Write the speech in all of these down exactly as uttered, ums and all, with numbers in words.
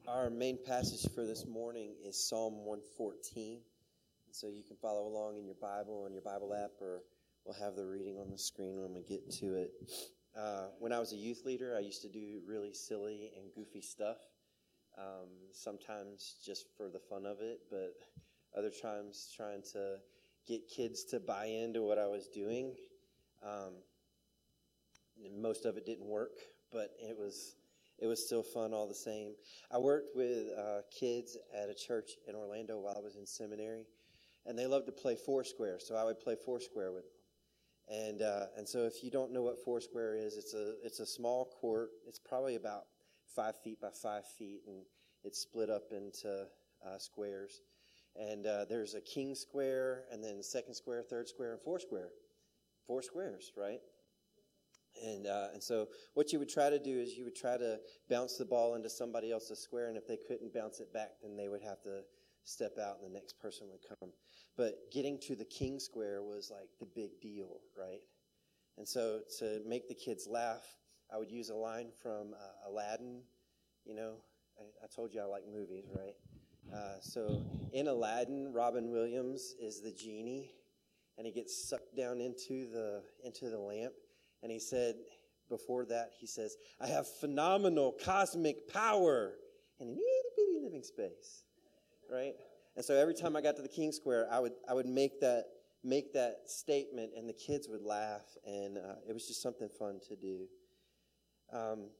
Our main passage for this morning is Psalm one fourteen. And so you can follow along in your Bible, on your Bible app, or we'll have the reading on the screen when we get to it. Uh, when I was a youth leader, I used to do really silly and goofy stuff, um, sometimes just for the fun of it, but other times trying to get kids to buy into what I was doing. Um, and most of it didn't work, but it was... It was still fun all the same. I worked with uh, kids at a church in Orlando while I was in seminary, and they loved to play Foursquare, so I would play Foursquare with them. And uh, and so if you don't know what Foursquare is, it's a it's a small court. It's probably about five feet by five feet, and it's split up into uh, squares. And uh, there's a king square, and then second square, third square, and four square. Four squares, right? And uh, and so what you would try to do is you would try to bounce the ball into somebody else's square, and if they couldn't bounce it back, then they would have to step out, and the next person would come. But getting to the king square was like the big deal, right? And so to make the kids laugh, I would use a line from uh, Aladdin. You know, I, I told you I like movies, right? Uh, so in Aladdin, Robin Williams is the genie, and he gets sucked down into the into the lamp. And he said, before that, he says, I have phenomenal cosmic power and an itty-bitty living space, right? And so every time I got to the King Square, I would I would make that make that statement, and the kids would laugh, and uh, it was just something fun to do. Um,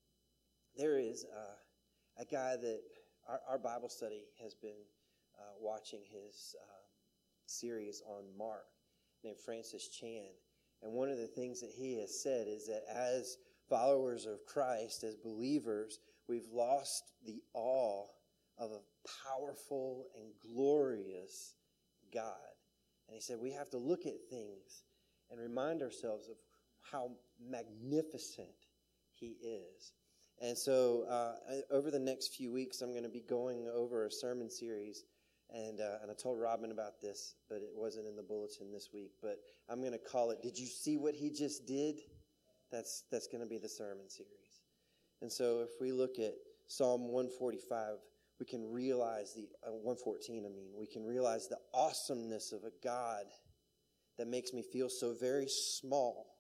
there is uh, a guy that our, our Bible study has been uh, watching his uh, series on Mark named Francis Chan. And one of the things that he has said is that as followers of Christ, as believers, we've lost the awe of a powerful and glorious God. And he said we have to look at things and remind ourselves of how magnificent he is. And so uh, over the next few weeks, I'm going to be going over a sermon series. And uh, and I told Robin about this, but it wasn't in the bulletin this week. But I'm going to call it, Did You See What He Just Did? That's that's going to be the sermon series. And so if we look at Psalm one forty-five, we can realize the, uh, one fourteen, I mean, we can realize the awesomeness of a God that makes me feel so very small,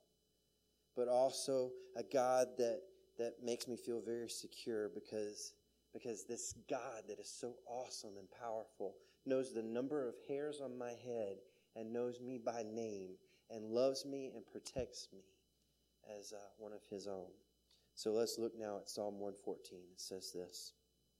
but also a God that, that makes me feel very secure because... Because this God that is so awesome and powerful knows the number of hairs on my head and knows me by name and loves me and protects me as uh, one of his own. So let's look now at Psalm one fourteen. It says this.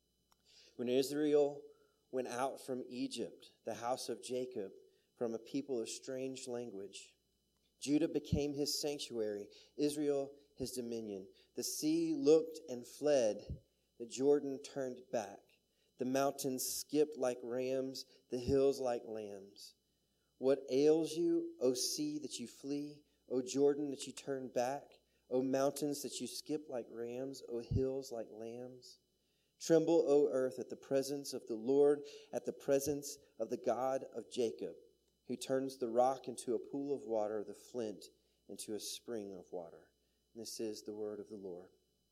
When Israel went out from Egypt, the house of Jacob, from a people of strange language, Judah became his sanctuary, Israel his dominion. The sea looked and fled. The Jordan turned back. The mountains skipped like rams, the hills like lambs. What ails you, O sea, that you flee? O Jordan, that you turn back? O mountains, that you skip like rams? O hills like lambs? Tremble, O earth, at the presence of the Lord, at the presence of the God of Jacob, who turns the rock into a pool of water, the flint into a spring of water. And this is the word of the Lord.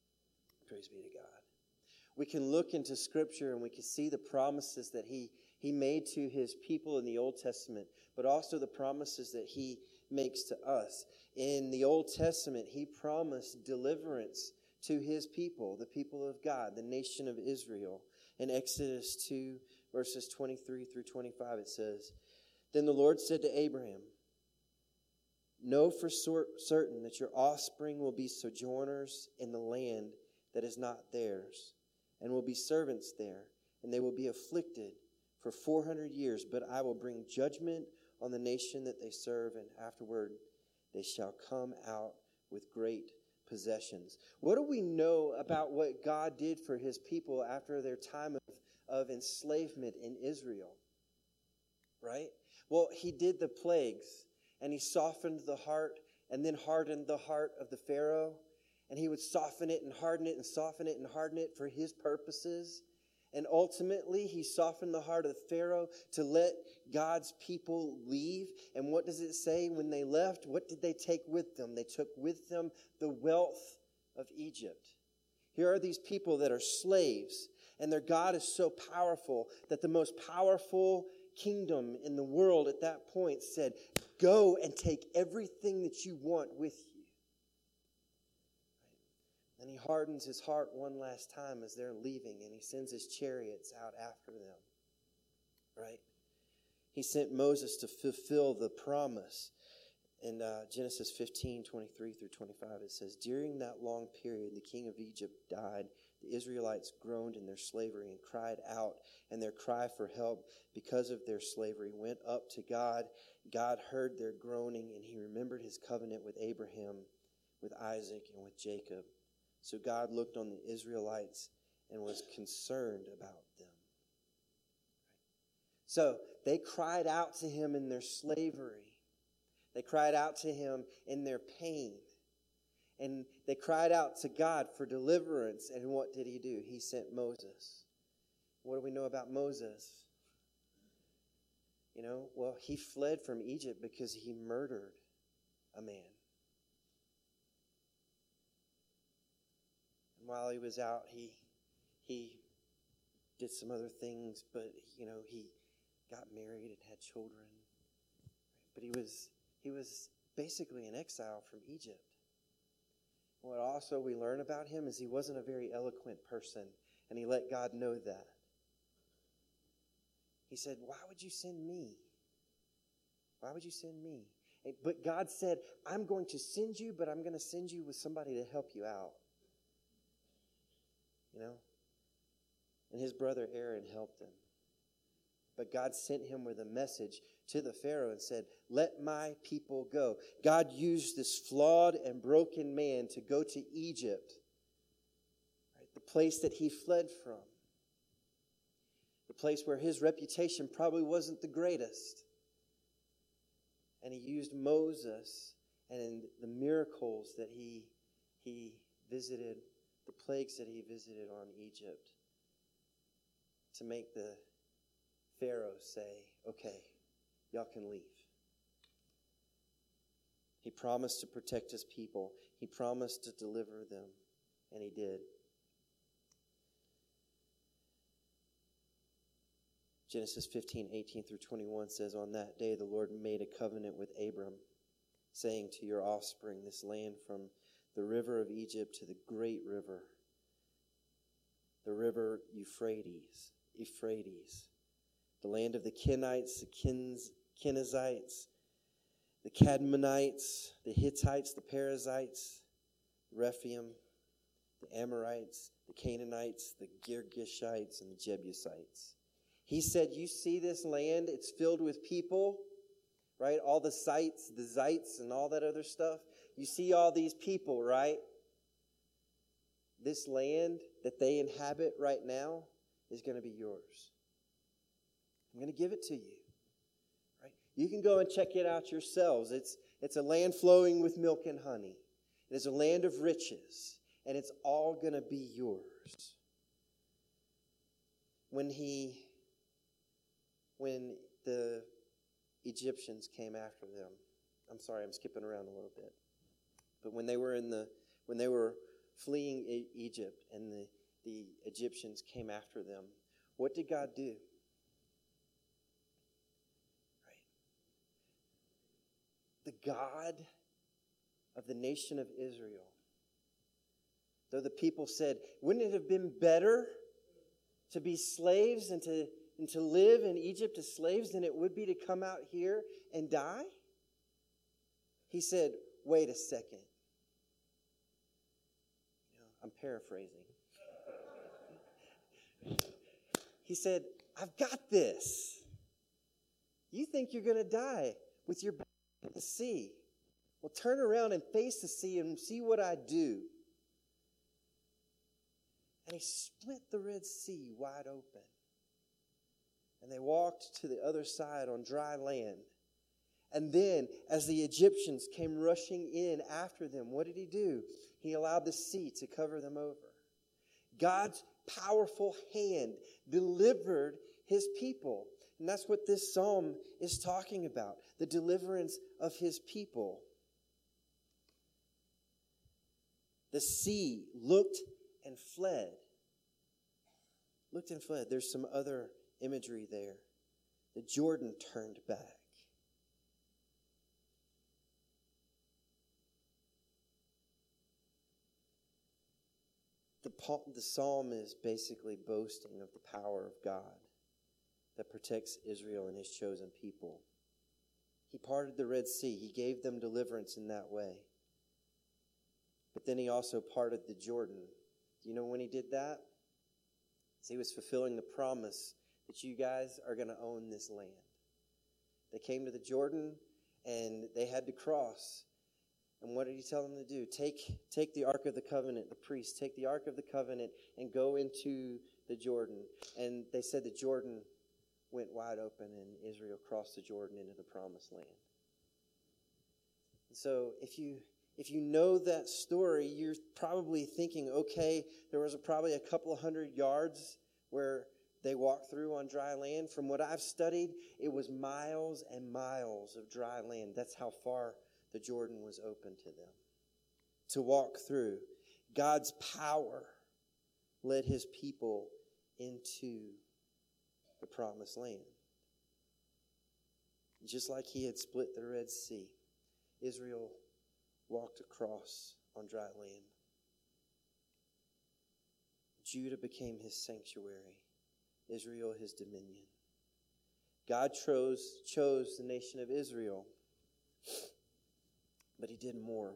Praise be to God. We can look into Scripture and we can see the promises that he, he made to his people in the Old Testament, but also the promises that he makes to us. In the Old Testament, he promised deliverance to his people, the people of God, the nation of Israel. In Exodus two, verses twenty-three through twenty-five, it says, Then the Lord said to Abraham, Know for certain that your offspring will be sojourners in the land that is not theirs, and will be servants there, and they will be afflicted for four hundred years. But I will bring judgment on the nation that they serve, and afterward they shall come out with great possessions. What do we know about what God did for his people after their time of, of enslavement in Israel? Right? Well, he did the plagues, and he softened the heart, and then hardened the heart of the Pharaoh. And he would soften it and harden it and soften it and harden it for his purposes. And ultimately, he softened the heart of Pharaoh to let God's people leave. And what does it say when they left? What did they take with them? They took with them the wealth of Egypt. Here are these people that are slaves. And their God is so powerful that the most powerful kingdom in the world at that point said, go and take everything that you want with you. And he hardens his heart one last time as they're leaving, and he sends his chariots out after them. Right? He sent Moses to fulfill the promise. In uh, Genesis fifteen, twenty-three through twenty-five, it says, during that long period, the king of Egypt died. The Israelites groaned in their slavery and cried out, and their cry for help because of their slavery went up to God. God heard their groaning, and he remembered his covenant with Abraham, with Isaac, and with Jacob. So God looked on the Israelites and was concerned about them. So they cried out to him in their slavery. They cried out to him in their pain. And they cried out to God for deliverance. And what did he do? He sent Moses. What do we know about Moses? You know, well, he fled from Egypt because he murdered a man. And while he was out, he he did some other things, but, you know, he got married and had children. But he was he was basically an exile from Egypt. What also we learn about him is he wasn't a very eloquent person, and he let God know that. He said, why would you send me? Why would you send me? But God said, I'm going to send you, but I'm going to send you with somebody to help you out. You know? And his brother Aaron helped him. But God sent him with a message to the Pharaoh and said, let my people go. God used this flawed and broken man to go to Egypt, right? The place that he fled from. The place where his reputation probably wasn't the greatest. And he used Moses and the miracles that he, he visited, the plagues that he visited on Egypt, to make the Pharaoh say, okay, y'all can leave. He promised to protect his people. He promised to deliver them, and he did. Genesis fifteen, eighteen through twenty-one says, on that day the Lord made a covenant with Abram, saying, to your offspring, this land from the river of Egypt to the great river, the river Euphrates, Euphrates, the land of the Kenites, the Keniz, Kenizzites, the Cadmonites, the Hittites, the Perizzites, Rephaim, the Amorites, the Canaanites, the Girgashites, and the Jebusites. He said, you see this land, it's filled with people, right? All the sites, the Zites, and all that other stuff. You see all these people, right? This land that they inhabit right now is going to be yours. I'm going to give it to you. Right? You can go and check it out yourselves. It's, it's a land flowing with milk and honey. It is a land of riches, and it's all going to be yours. When he, when the Egyptians came after them, I'm sorry, I'm skipping around a little bit. But when they were in the, when they were fleeing e- Egypt and the, the Egyptians came after them, what did God do? The God of the nation of Israel. Though the people said, wouldn't it have been better to be slaves and to, and to live in Egypt as slaves than it would be to come out here and die? He said, wait a second. You know, I'm paraphrasing. He said, I've got this. You think you're going to die with your back at the sea. Well, turn around and face the sea and see what I do. And he split the Red Sea wide open. And they walked to the other side on dry land. And then, as the Egyptians came rushing in after them, what did he do? He allowed the sea to cover them over. God's powerful hand delivered his people. And that's what this psalm is talking about, the deliverance of his people. The sea looked and fled. looked and fled. There's some other imagery there. The Jordan turned back. The, the psalm is basically boasting of the power of God that protects Israel and his chosen people. He parted the Red Sea. He gave them deliverance in that way. But then he also parted the Jordan. Do you know when he did that? He was fulfilling the promise that you guys are going to own this land. They came to the Jordan and they had to cross. And what did he tell them to do? Take, take the Ark of the Covenant, the priests, take the Ark of the Covenant and go into the Jordan. And they said the Jordan went wide open and Israel crossed the Jordan into the promised land. And so if you if you know that story, you're probably thinking, okay, there was a, probably a couple of hundred yards where they walked through on dry land. From what I've studied, it was miles and miles of dry land. That's how far the Jordan was open to them to walk through. God's power led his people into the promised land. Just like he had split the Red Sea, Israel walked across on dry land. Judah became his sanctuary, Israel his dominion. God chose, chose the nation of Israel, but he did more.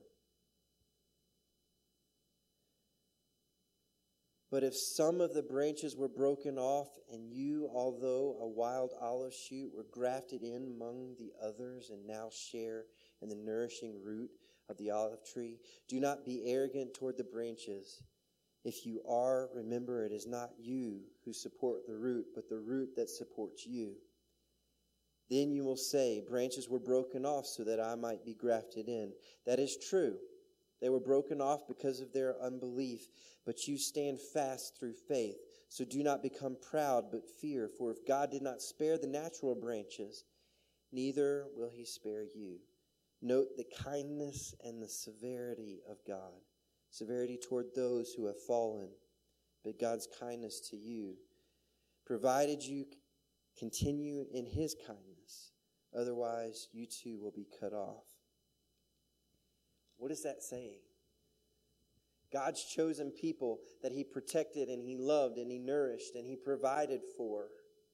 But if some of the branches were broken off, and you, although a wild olive shoot, were grafted in among the others and now share in the nourishing root of the olive tree, do not be arrogant toward the branches. If you are, remember it is not you who support the root, but the root that supports you. Then you will say, branches were broken off so that I might be grafted in. That is true. They were broken off because of their unbelief, but you stand fast through faith. So do not become proud, but fear. For if God did not spare the natural branches, neither will he spare you. Note the kindness and the severity of God. Severity toward those who have fallen, but God's kindness to you, provided you continue in his kindness. Otherwise, you too will be cut off. What is that saying? God's chosen people that he protected and he loved and he nourished and he provided for.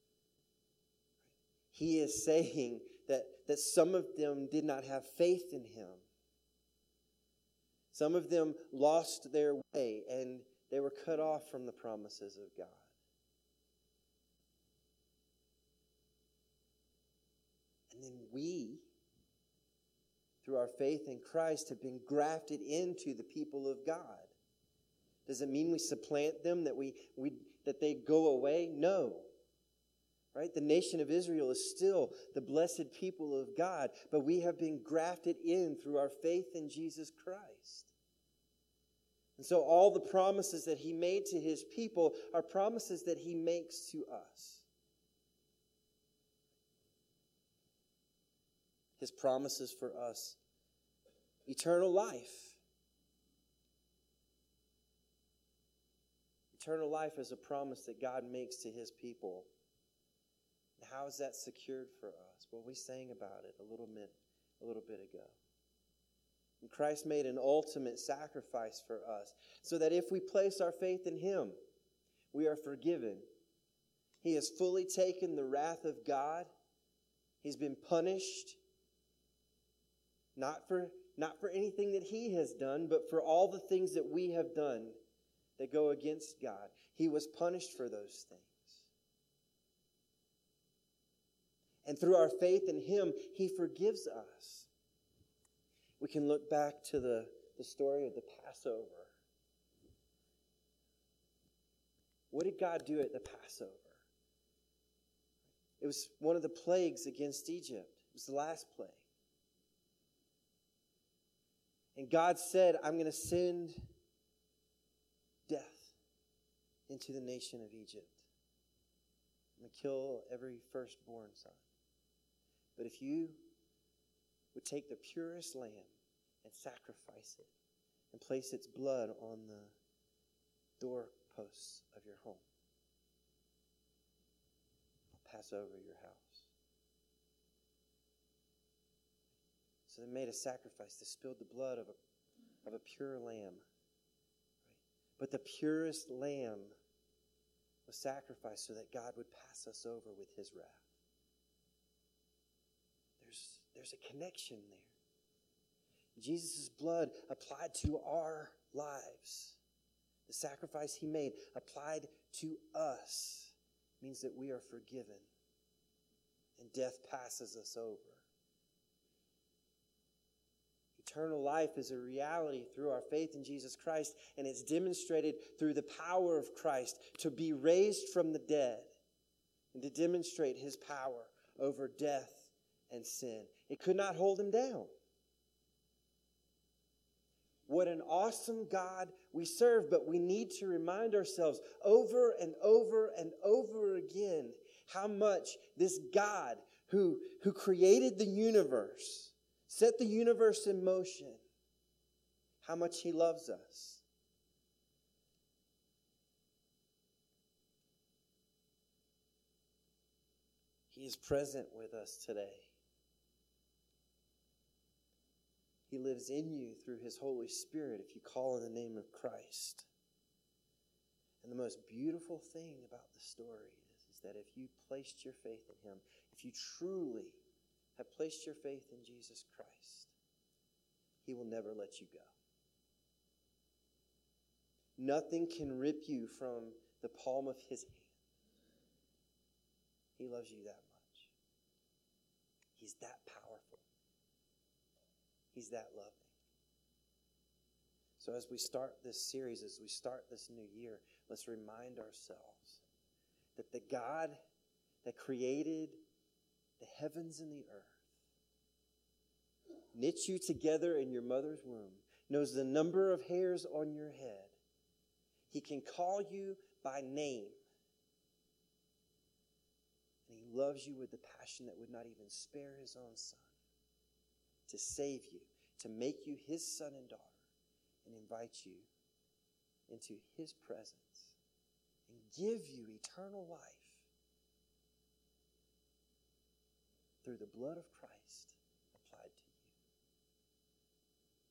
He is saying that, that some of them did not have faith in him. Some of them lost their way and they were cut off from the promises of God. And then we, through our faith in Christ, have been grafted into the people of God. Does it mean we supplant them, that we, we that they go away? No. Right? The nation of Israel is still the blessed people of God, but we have been grafted in through our faith in Jesus Christ. And so all the promises that he made to his people are promises that he makes to us. His promises for us. Eternal life. Eternal life is a promise that God makes to his people. And how is that secured for us? Well, we sang about it a little bit, a little bit ago. And Christ made an ultimate sacrifice for us so that if we place our faith in him, we are forgiven. He has fully taken the wrath of God. He's been punished. Not for, not for anything that he has done, but for all the things that we have done that go against God. He was punished for those things. And through our faith in him, he forgives us. We can look back to the, the story of the Passover. What did God do at the Passover? It was one of the plagues against Egypt. It was the last plague. And God said, I'm going to send death into the nation of Egypt. I'm going to kill every firstborn son. But if you would take the purest lamb and sacrifice it and place its blood on the doorposts of your home, pass over your house. So they made a sacrifice. They spilled the blood of a, of a pure lamb. Right? But the purest lamb was sacrificed so that God would pass us over with his wrath. There's, there's a connection there. Jesus' blood applied to our lives. The sacrifice he made applied to us means that we are forgiven and death passes us over. Eternal life is a reality through our faith in Jesus Christ, and it's demonstrated through the power of Christ to be raised from the dead and to demonstrate his power over death and sin. It could not hold him down. What an awesome God we serve, but we need to remind ourselves over and over and over again how much this God who, who created the universe, set the universe in motion, how much he loves us. He is present with us today. He lives in you through his Holy Spirit if you call on the name of Christ. And the most beautiful thing about the story is, is that if you placed your faith in him, if you truly have placed your faith in Jesus Christ, he will never let you go. Nothing can rip you from the palm of his hand. He loves you that much. He's that powerful. He's that loving. So as we start this series, as we start this new year, let's remind ourselves that the God that created the heavens and the earth, knit you together in your mother's womb, knows the number of hairs on your head. He can call you by name. And he loves you with the passion that would not even spare his own son to save you, to make you his son and daughter, and invite you into his presence and give you eternal life through the blood of Christ